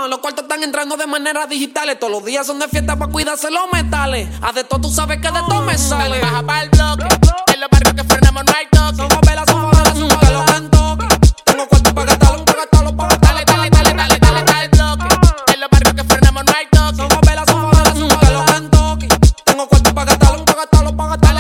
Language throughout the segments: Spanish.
Los cuartos están entrando de manera digital. Todos los días son de fiesta para cuidarse los metales. De todo tú sabes que de todo me sale. Dale, baja pa'l bloque. En los barrios que frenamos no hay toque. Somos velas, somos velas, somos que los cantoques. Tengo cuartos para gastarlo, para gastarlo, para gastarlo. Dale pa'l bloque. En los barrios que frenamos no hay toque. Somos velas, somos que los cantoques. Tengo cuartos para gastarlo, para gastarlo, para gastarlo.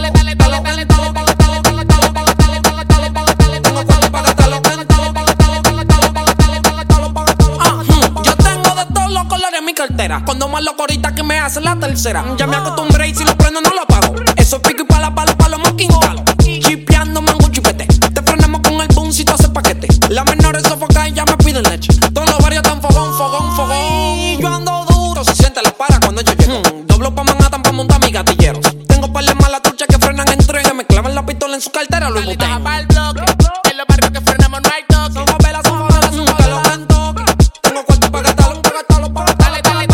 Cuando más loco ahorita que me hacen la tercera. Ya me acostumbré y si lo prendo no lo apago. Eso es pico y pala, los mosquitos. Chipeando mango chupete. Te frenamos con el boom si tú haces paquete. Las menores sofocan y ya me piden leche. Todos los barrios tan fogón. Yo ando duro, se siente la para cuando yo llego. Doblo pa' Manhattan pa' montar mis gatilleros. Tengo par de malas truchas que frenan en tren. Me clavan la pistola en su cartera, lo embuten. Baja pa'l bloque. En los barrios que frenamos no hay toque. Somos velas, somos que los cantoques. Tengo cuarto pa' gastarlo, para gastarlo, para gastarlo.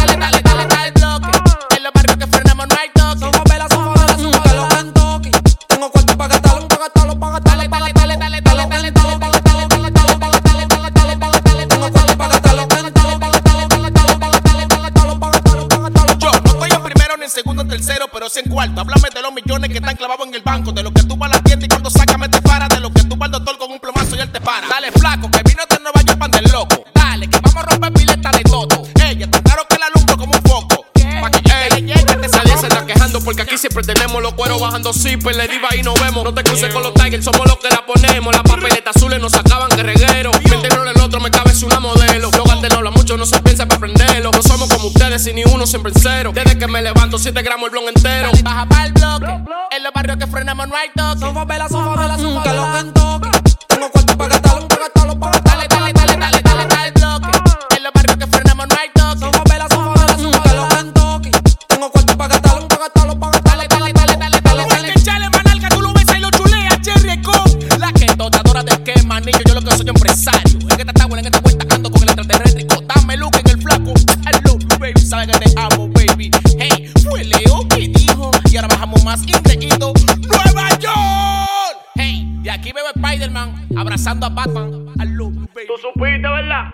Segundo, tercero, pero sí en cuarto. Háblame de los millones que están clavados en el banco. De lo que tú vas a la tienda y cuando sácame te para. De lo que tú vas al doctor con un plomazo y él te para. Dale flaco, que vino de Nueva York pan del loco. Dale, que vamos a romper pileta de todo. Ella, tan claro que la alumbro como un foco. Pa' que llegue, te nadie se está quejando porque aquí siempre tenemos los cueros bajando zipper. Le diva y nos vemos. No te cruces con los Tigers, somos los que la ponemos. Las papeletas azules nos sacaban que reguero. Mentirlo el otro me cabe es una modelo. Los gantes no hablan mucho, no se piensa para aprenderlo. No somos como ustedes y ni uno siempre en cero. Desde que me levanto 7 gramos el blon entero. Dale, baja pa'l bloque. En los barrios que frenamos no hay toque. Somos velas, que los cantoques. Tengo cuarto para gastarlo, para gastarlo, para gastarlo. Dale pa'l bloque. En los barrios que frenamos no hay toque. Somos velas, que los cantoques. Tengo cuarto para gastarlo, para gastarlo, para gastarlo. Dale, echale manalga, tú lo besas y lo chuleas, Cherry con la que dotadora de esquema, niño, yo lo que soy empresario. En esta tabla, en esta vuelta, ando con el extraterrestre. Dame look en el flaco, I love you, baby, sabes que te amo, baby. Hey, fue Leo que dijo, y ahora bajamos más indeciso, Nueva York. Hey, de aquí veo Spider-Man abrazando a Batman, I love you, baby. Tú supiste, ¿verdad?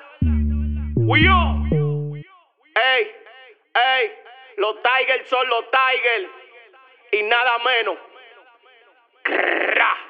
Ey, los Tigers son los Tigers y nada menos.